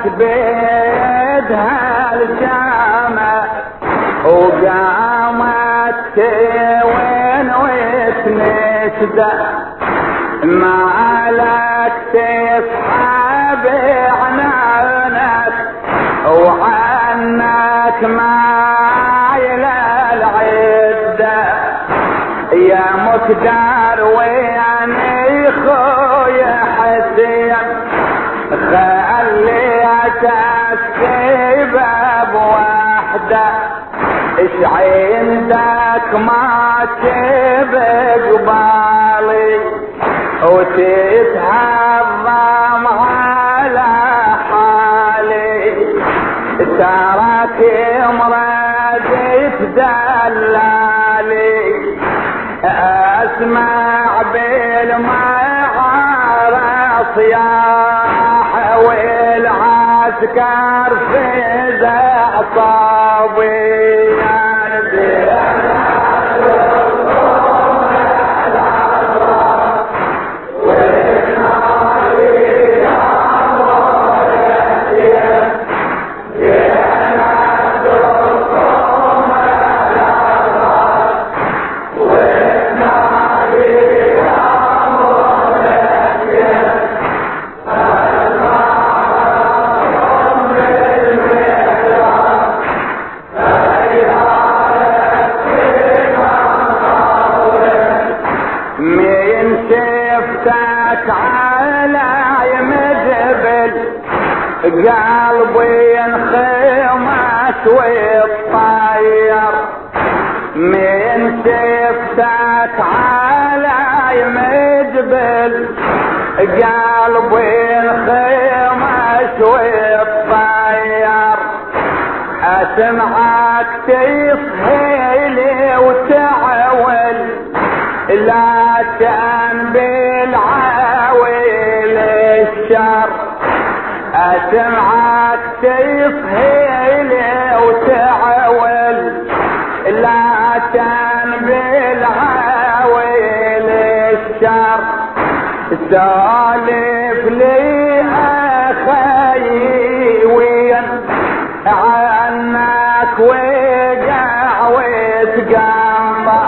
بيدها الجامع وقامت وين وتنشدة ما لك تسحب عنانك وعنك مايل العدة يا مقدار ويعني خويا حسين خليتك سبب وحده ايش عندك ما تبقى بالي وتتهضم على حالي تراك مراد تدلالي اسمع بالمعارة صياح والعسكر في زعصابي قلبي انخمس ويتطير من شفتك على مجبل قلبي انخمس ويتطير اسمعك تصهيلي وتعول لا تنبل عاويل الشر اسمعك تصهيلي وتعول لا تنبل عاويل الشر سالف لي اخي وين عنك وقع وتقمر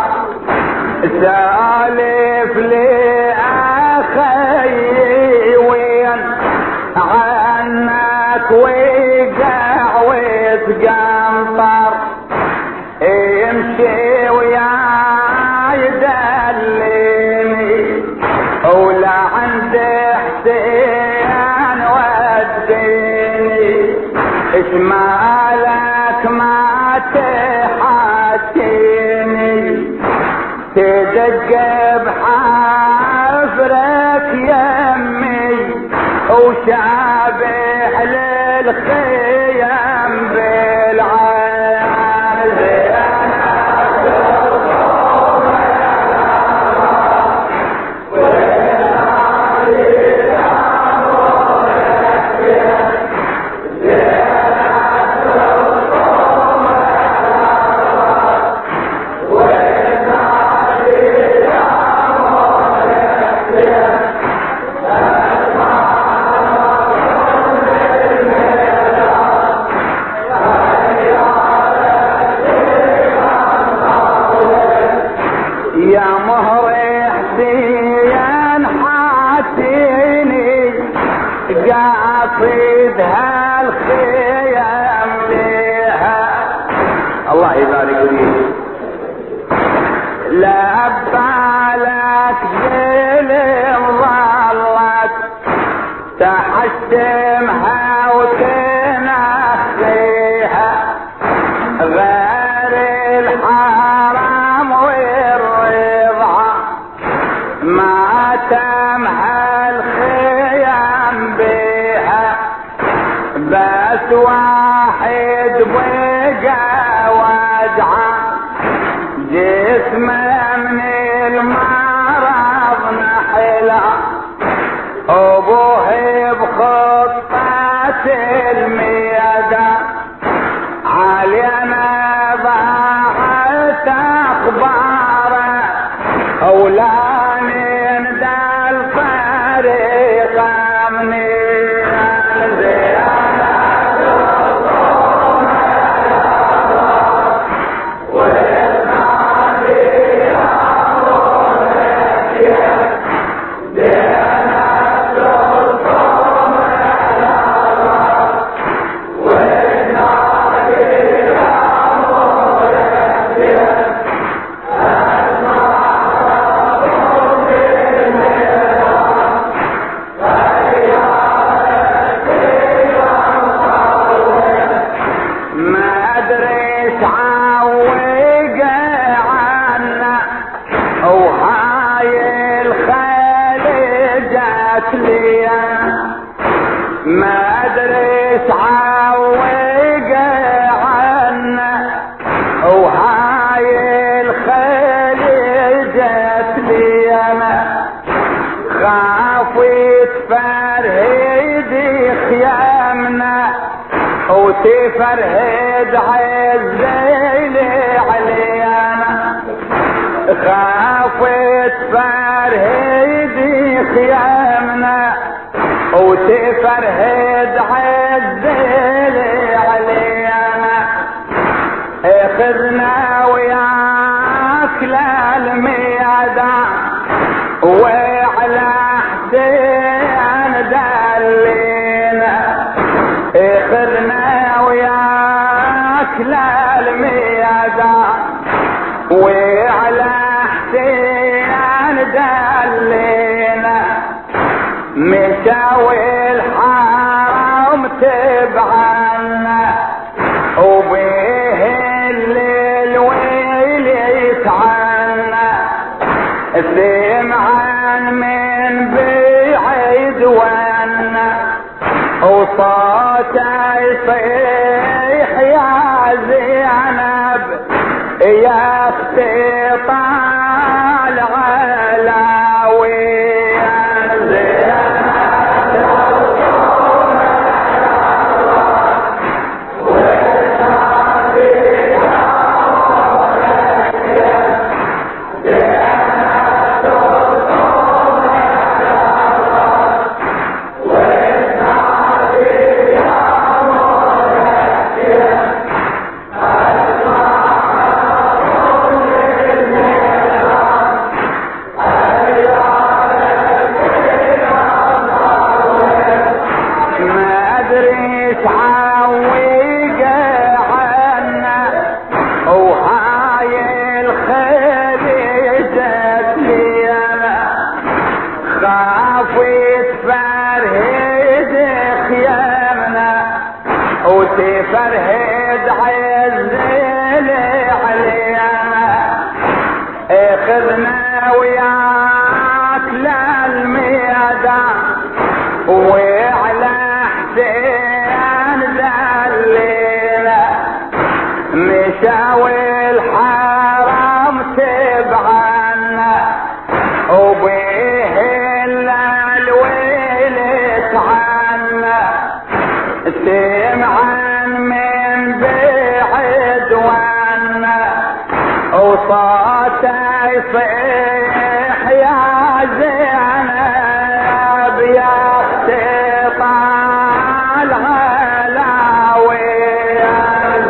سالف لي اخي وين عنك وقع وتقمر امشي وياي دليني ولا عندي حسين وديني ايش مالك ما تحاتيني تدق بحفرك يمي وشابح للخيام بالعز قاصد هالخيام لها الله يبارك فيك لا بالك ظلم ظلت تحشمها وتنخيها غير الحرام والرضا ما تمها الخيام بها بس واحد بقى وجعه جسمه من المرض نحله ابوه بخطة الميادة علينا ضاعت اخباره اولاني ندى الفريق من الزيادة وتفرهد عزيلي علينا خافت فرهدي خيامنا وتفرهد عزيلي علينا اخذنا وياك للميدان وعلى حسين دلينا اخذنا وياك للميدان وعلى حسين دلينا مساوي الحرام تبعنا وبيه الليل ويل يتعنا سمعا من بعيد وانا وصوته يصيح يا زينب يا اختي طال علاوي فرهد عزيلي علينا اخذنا وياك للميدان وعلى حسين دلينا مشاوي الحرام تبعنا وبيه الليل ويل يتعنا سمعا من بعيد وانا وصوته يصيح يا زينب يا اختي طال علاوي يا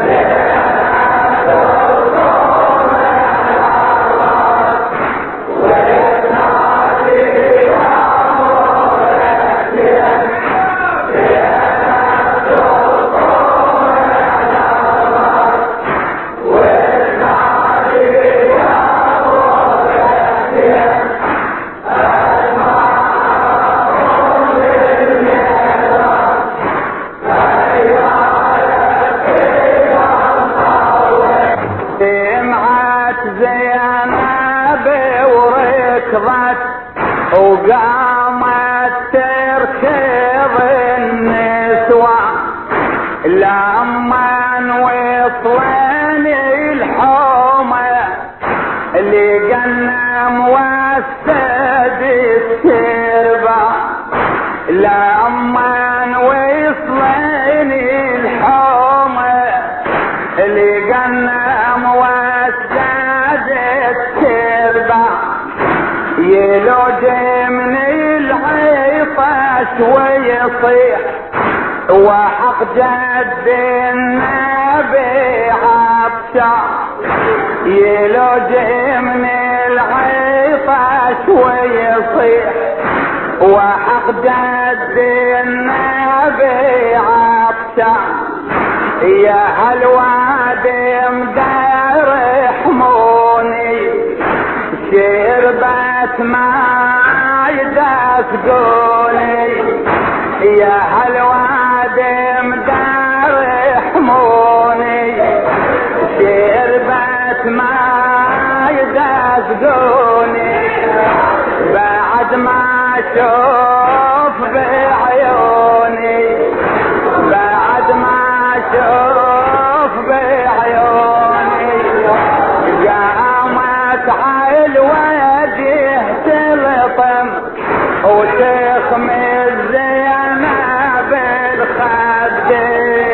وقامت تركض النسوة لما وصلن الحومة اللي قلنا موسد التربة لما وصلن الحومة اللي قلنا موسد التربة يلوج من العطش ويصيح وحق جد النبي عطشة يلوج من العطش ويصيح وحق جد النبي عطشة يا هالوادي مدار حموني شربت ماي دافقوني يا هالوادي مدار حموني شربت ماي دافقوني بعد ما اشوف بعيوني بعد ما اشوف بعيوني قامت عالوجه تلطم وتخمز زينب بالخدين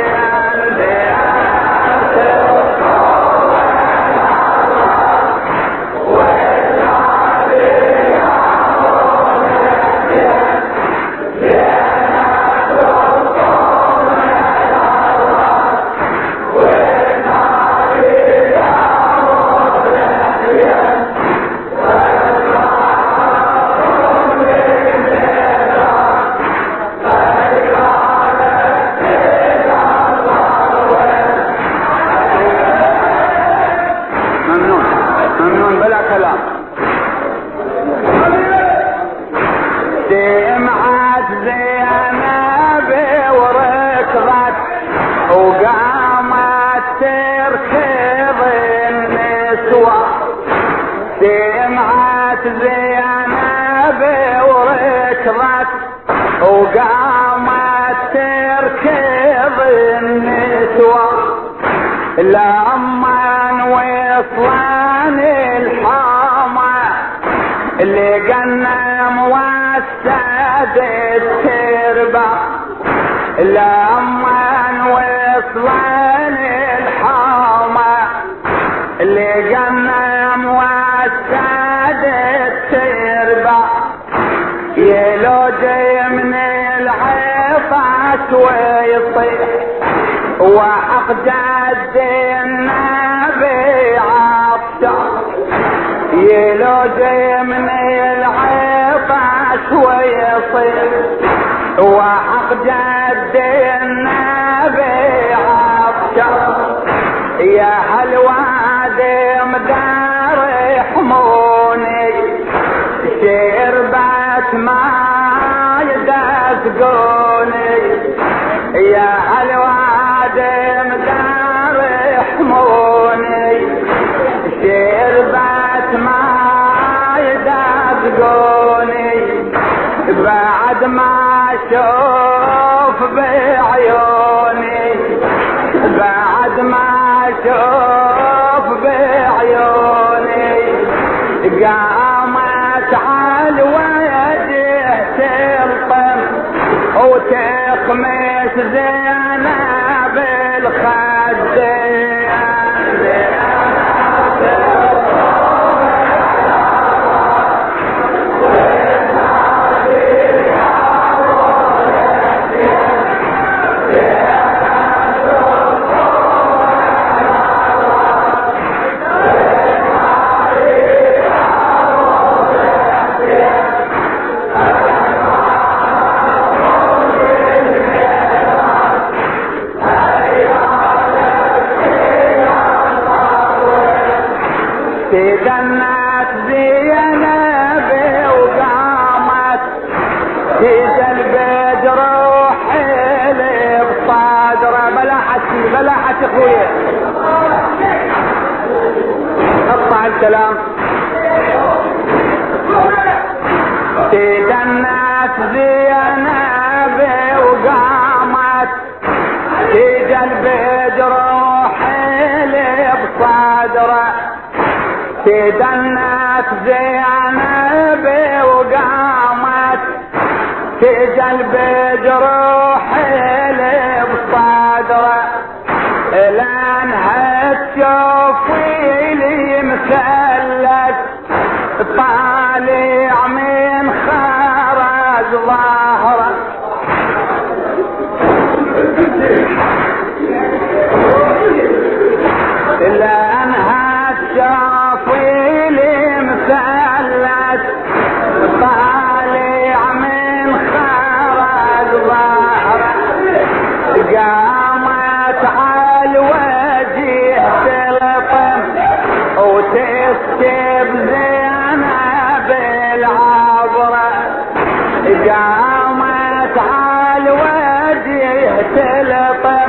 لما وصلان الحامة اللي قلنا موسد التربة، لما وصلان الحامة اللي قلنا موسد التربة، يلوج من العفاس ويطيح وحق جد النبي عطشان، يلوج من العفاس ويطيح وحق جد النبي عطشان، يا هالوادي مدار يحموني شربت ما يدفقوني، يا هالوادي مدار يحموني شربت ما يدفقوني، بعد ما اشوف بعيوني، بعد ما اشوف بعيوني، قامت على وجه تلطم وتخمس زينب الخدين، تدنت زينب وقامت تجلب جروحي بصدره، بلحت اخويا اقطع الكلام، تدنت زينب وقامت تجلب جروحي بصدره، تدنت زينب وقامت تجلب جروحي بصدره، لانها تشوفي لي مثلث طالع من خرج ظهره، لانها تشوفي لي مثلث طالع من خرج ظهره، قامت على الوجه تلطم وتكتب زينب العبره، قامت على الوجه تلطم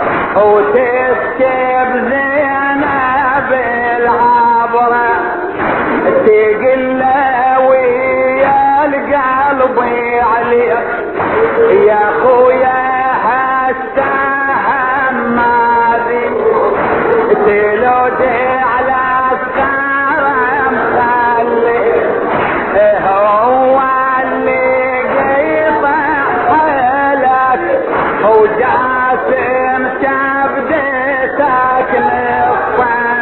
وتكتب زينب العبره، تقل ويا القلب عليك يا خويا هسه همازي، تلودي على الثرى مخلي هو اللي قيطع حالك وجاسم شبدتك للصنزل.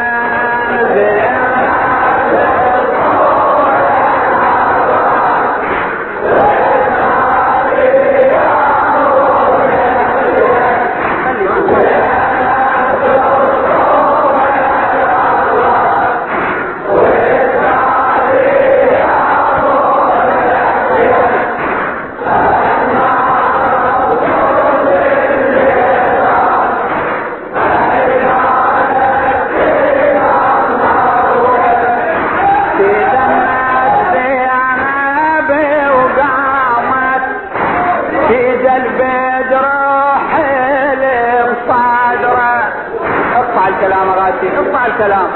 الكلام غاتي اقطع الكلام.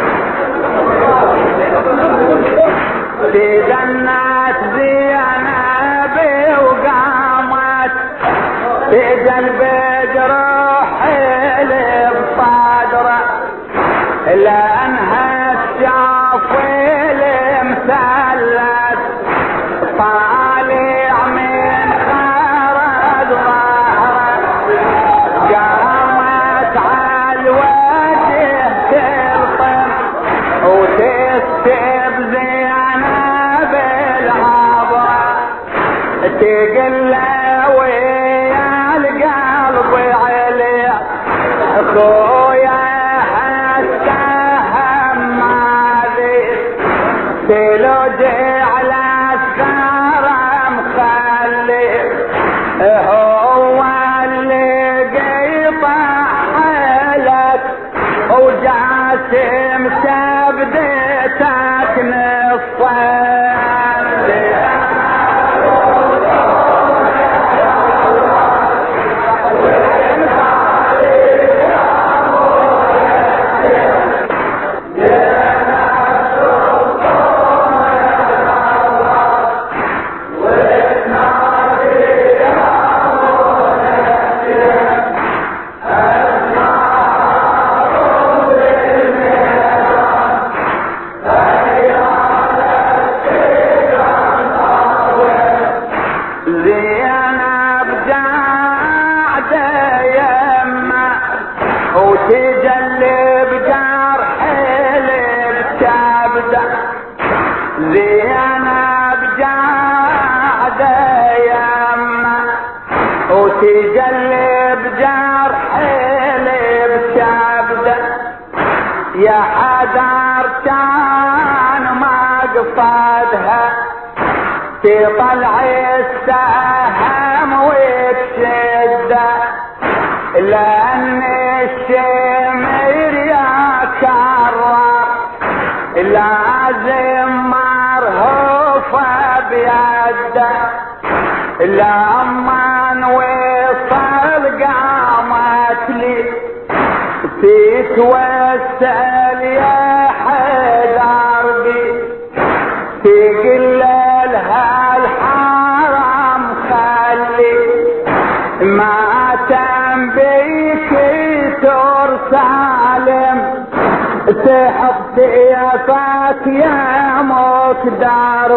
تجنت زينب وقامت تجلب جروحي بصدره لانها تشاف المثلث طالع من خرج ظهره قامت على الوجه تلطم وتستب زينب العبره تقل ويا القلب علي اخويا هالسهم ماذي تلوج على الثرى مخلي هو اللي قيطع حالك وجاسم سبدتك نصين وتجلب جرح الكبده زينب جاعده يمه وتجلب جرح الكبده يا حذر كان مقصدها تطلع السهم وتشده لأن الشمر يكرر لازم مرهوفة بيده لما وصل قامت لي تتوسل يا حيدر بي تقل لها الحرام خلي ما تنبيك ترسالم تحط سيفك يا مقدار